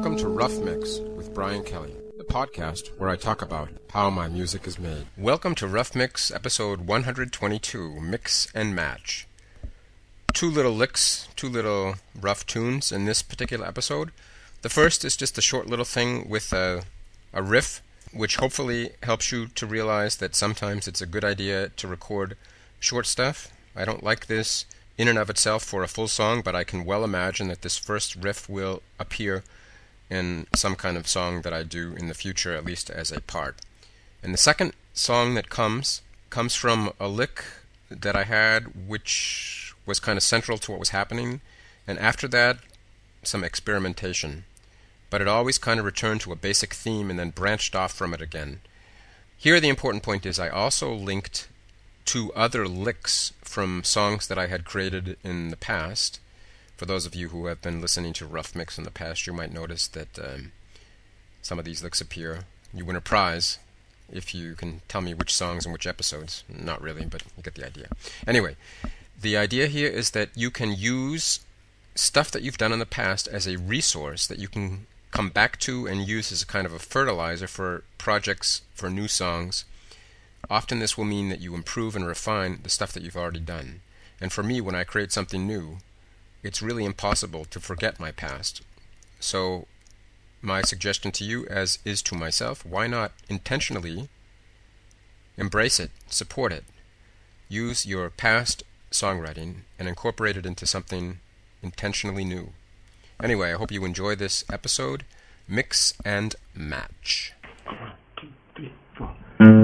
Welcome to Rough Mix with Brian Kelly, the podcast where I talk about how my music is made. Welcome to Rough Mix episode 122, Mix and Match. Two little licks, two little rough tunes in this particular episode. The first is just a short little thing with a riff, which hopefully helps you to realize that sometimes it's a good idea to record short stuff. I don't like this in and of itself for a full song, but I can well imagine that this first riff will appear in some kind of song that I do in the future, at least as a part. And the second song that comes from a lick that I had, which was kind of central to what was happening, and after that, some experimentation. But it always kind of returned to a basic theme and then branched off from it again. Here the important point is I also linked to other licks from songs that I had created in the past. For those of you who have been listening to Rough Mix in the past, you might notice that some of these licks appear. You win a prize if you can tell me which songs and which episodes. Not really, but you get the idea. Anyway, the idea here is that you can use stuff that you've done in the past as a resource that you can come back to and use as a kind of a fertilizer for projects, for new songs. Often this will mean that you improve and refine the stuff that you've already done. And for me, when I create something new, it's really impossible to forget my past. So my suggestion to you, as is to myself, why not intentionally embrace it, support it, use your past songwriting and incorporate it into something intentionally new. Anyway, I hope you enjoy this episode. Mix and Match. 1, 2, 3, 4.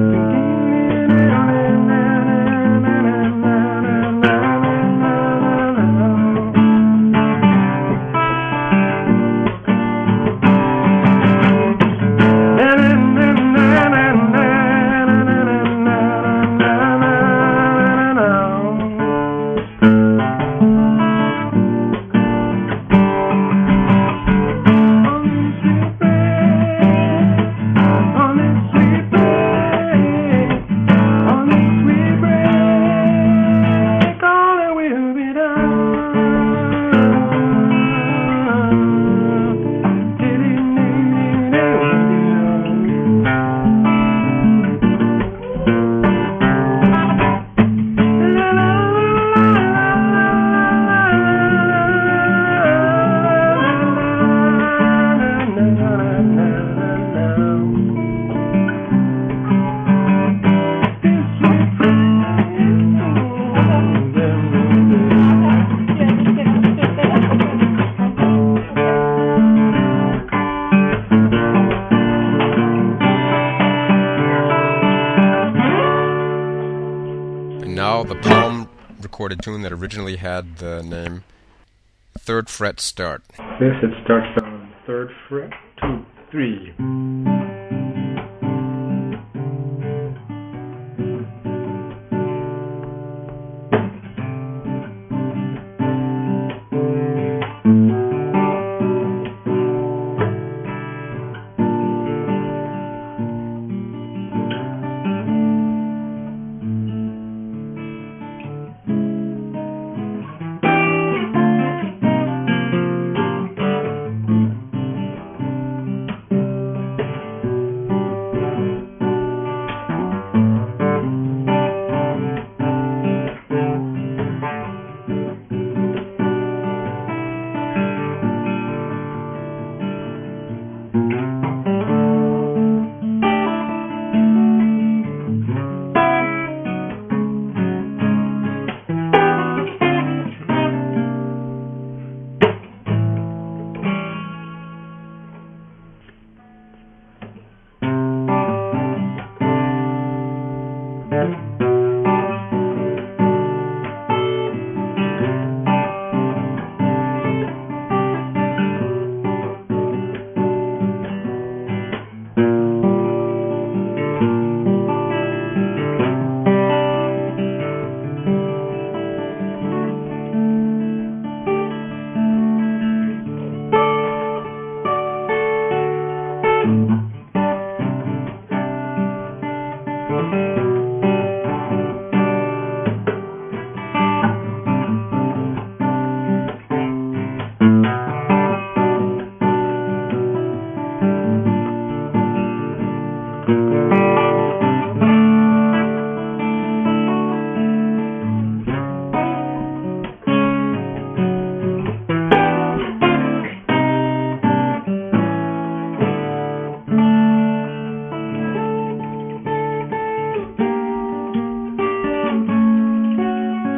Recorded tune that originally had the name Third Fret Start. This it starts on 3rd fret, 2, 3.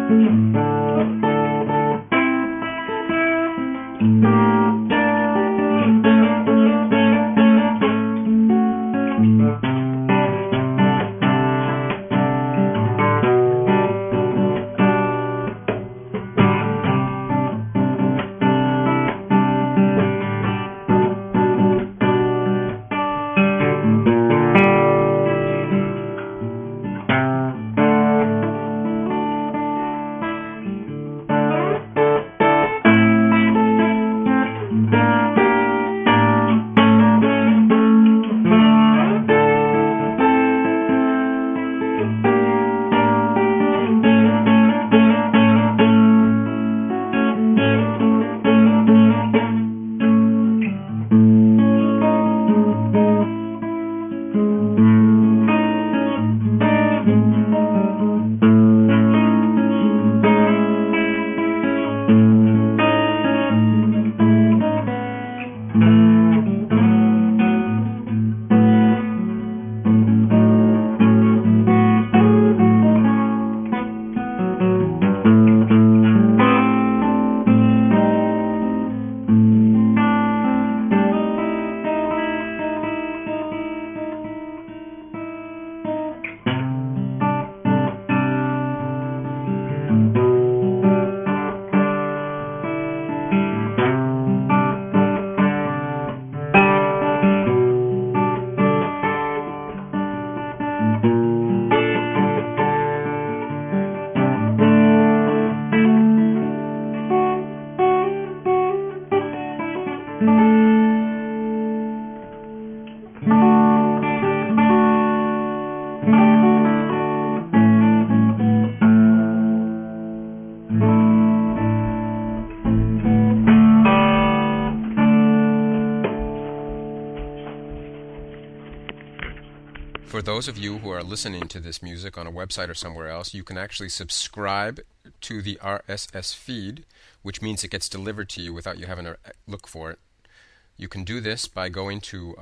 For those of you who are listening to this music on a website or somewhere else, you can actually subscribe to the RSS feed, which means it gets delivered to you without you having to look for it. You can do this by going to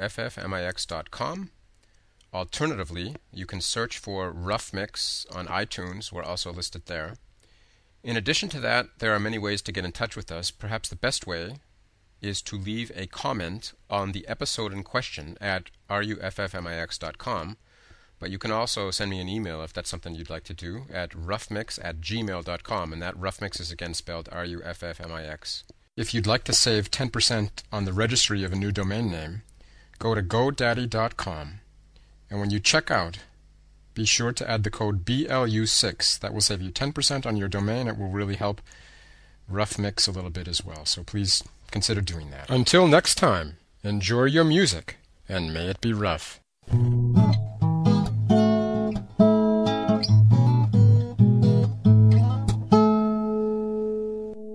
ruffmix.com. Alternatively, you can search for Rough Mix on iTunes. We're also listed there. In addition to that, there are many ways to get in touch with us. Perhaps the best way is to leave a comment on the episode in question at ruffmix.com. But you can also send me an email if that's something you'd like to do at roughmix@gmail.com, and that roughmix is again spelled RUFFMIX. If you'd like to save 10% on the registry of a new domain name, go to GoDaddy.com, and when you check out, be sure to add the code BLU6. That will save you 10% on your domain. It will really help Rough Mix a little bit as well, so please consider doing that. Until next time, enjoy your music, and may it be rough.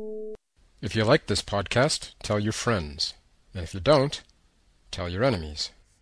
If you like this podcast, tell your friends. And if you don't, tell your enemies.